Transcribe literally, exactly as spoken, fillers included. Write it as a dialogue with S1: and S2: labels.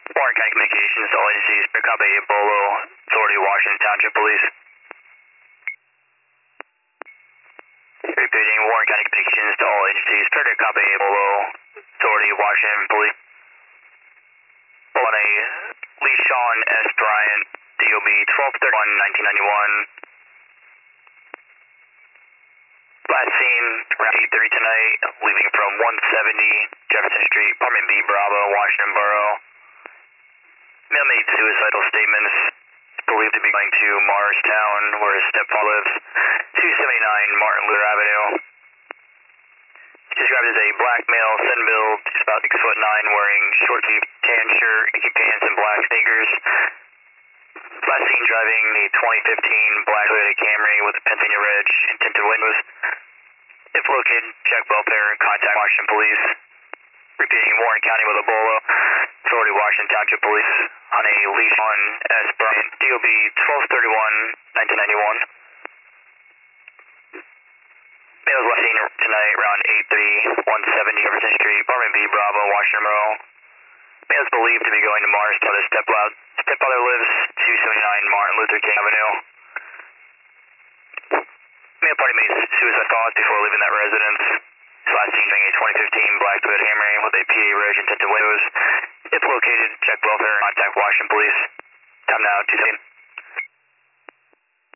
S1: Warren County Communications to all agencies, pick up a Bolo, Authority, Washington Township Police. Repeating, Warren County Communications to all agencies, pick up a Bolo, Authority, Washington Police. On a Lee Sean S. Bryant, D O B twelve thirty-one nineteen ninety-one. Last seen around eight thirty tonight, leaving from one seventy Jefferson Street, Apartment B, Bravo, Washington Borough. Male made suicidal statements, believed to be going to Morristown, where his stepfather lives, two seventy-nine Martin Luther Avenue. Described as a black male, thin build, he's about six foot nine, wearing short sleeve tan shirt, Nike pants, and black sneakers. Last seen driving a twenty fifteen black Toyota Camry with a Pennsylvania Ridge and tinted windows. If located, check welfare and contact Washington Police. Repeating, Warren County with a Bolo, Authority, Washington Township Police on a leash on S. Bryant, D O B twelve thirty-one nineteen ninety-one. Male was last seen tonight around eight thirty, one seventy Jefferson Street, Apartment B, Bravo, Washington Borough. Male is believed to be going to Morristown. His stepfather, stepfather lives two seventy-nine Martin Luther King Avenue. Male party made suicide thoughts before leaving that residence. His last seen driving a twenty fifteen black Toyota Camry with a P A Ridge and tinted windows. If located, check welfare and contact Washington Police. Time now, two seventeen.